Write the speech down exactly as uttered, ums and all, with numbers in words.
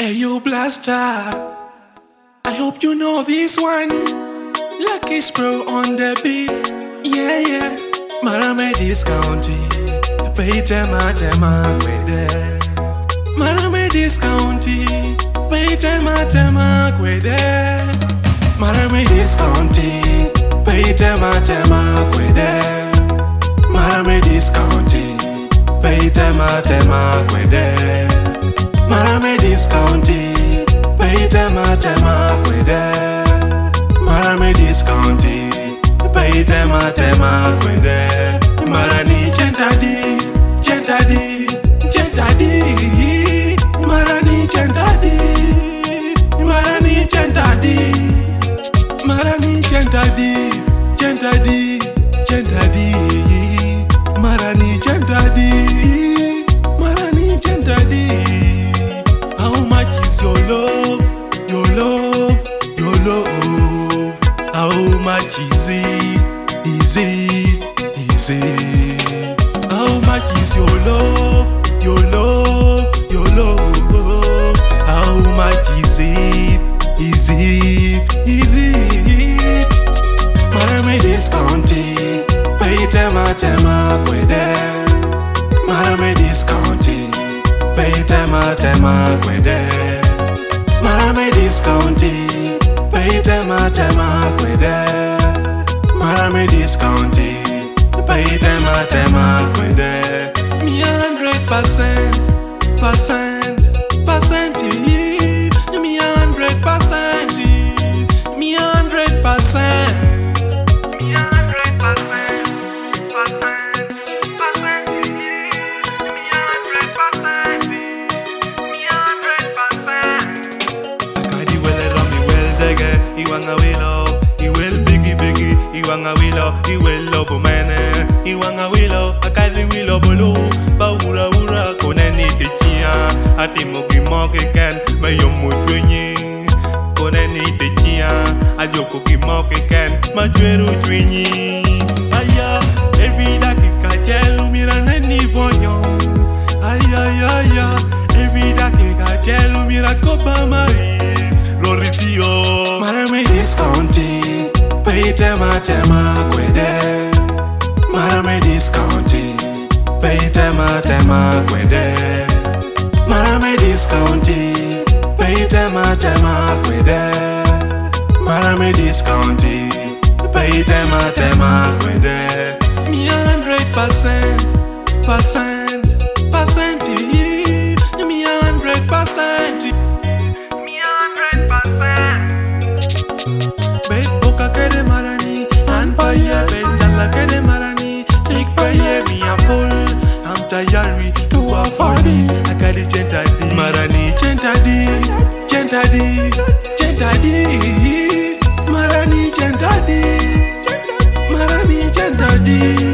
Hey you Blaster, I hope you know this one. Lucky Spro on the beat, yeah yeah. Marame discounty, pay tema tema kwede. Marame discounty, pay tema tema kwede. Marame discounty, pay tema tema kwede. Marame discounty, pay tema tema kwede. Marame discounty, pay tema tema kwede. Marame discounty, pay tema tema kwede. Marani chentadi, chentadi, chentadi. Marani chentadi, marani chentadi. Marani chentadi, chentadi, chentadi. Marani chentadi, marani chentadi. How much is your love, your love, your love? How much is it, is it, is it? How much is your love, your love, your love? How much is it, is it, is it? Marame discounty, pay tema tema kwede. Marame discounty, pay tema tema kwede. Marame discounty, pay tema tema kwede. Marame discounty, pay tema tema kwede. Me hundred percent, percent, percent, me hundred percent, me hundred percent. Iwanga willow, I will biggie biggie. Iwanga willow, I will lobo mene. Iwanga willow, akali willow bolu. Baura ura koneni techia. Ati mogi mogi ken, mayo mutwenyi. Koneni techia, ajoko ki mogi ken, majweru twenyi. Aya, every dakika chelu mira neni vonyo. Aya ya ya, every dakika chelu mira kopa mari. Loritio. Marame discounty, pay tema tema kwede. Marame discounty, pay tema tema kwede. Marame discounty, pay tema tema kwede. Marame discounty, pay tema tema kwede. Me hundred percent, percent, percent, me hundred percent. Kede marani, and paye betala kede marani. Chick paye me a full. I'm tired to afford it. I got it chentadi, marani chentadi, chentadi, chentadi. Marani chentadi, marani chentadi.